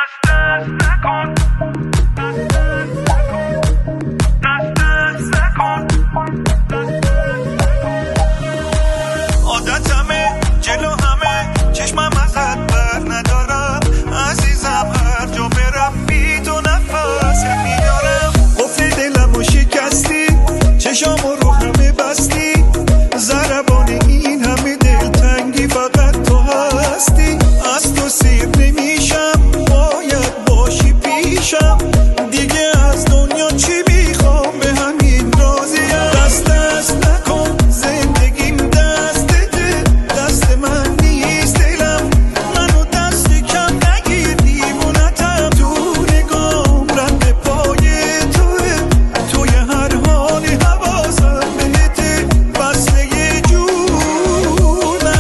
عادتمه جلو همه چشمم ازت بر ندارم عزیزم، هر جا برم بی تو نفس میارم. قفل دلمو شکستی، چشامو رو همه بستی، ضربان این همه دلتنگی فقط تو هستی. از تو سیر نمیشم، باید باشی پیشم، دیگه از دنیا چی میخوام، به همین راضیم. دست دست نکن زندگیم دستته، دست من نیست دلم، منو دست کم نگیر، دیوونتم. تو نگام رد پای توه، توی هر حال حواسم بهته، بسته جونم.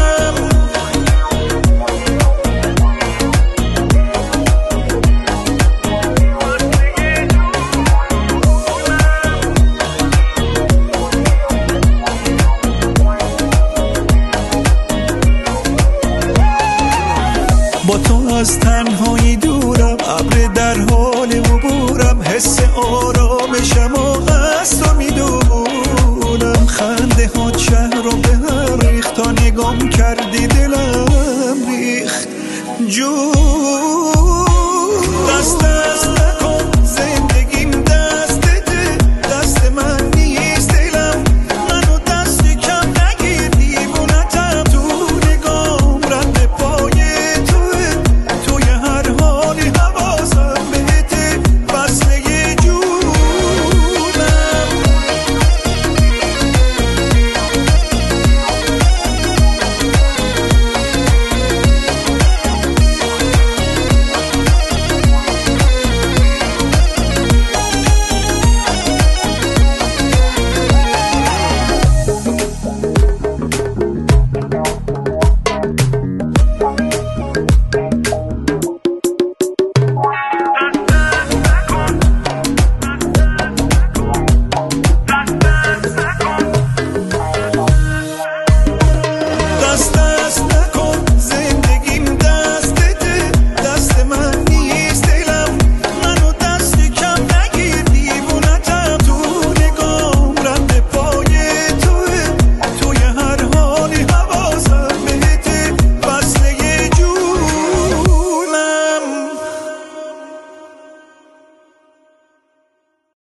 با تو از تنهایی دورم، ابر در حال عبورم، حس آرامشم و از تو میدونم. خنده ها شهر رو به هم ریخت، تا نگام کردی دلم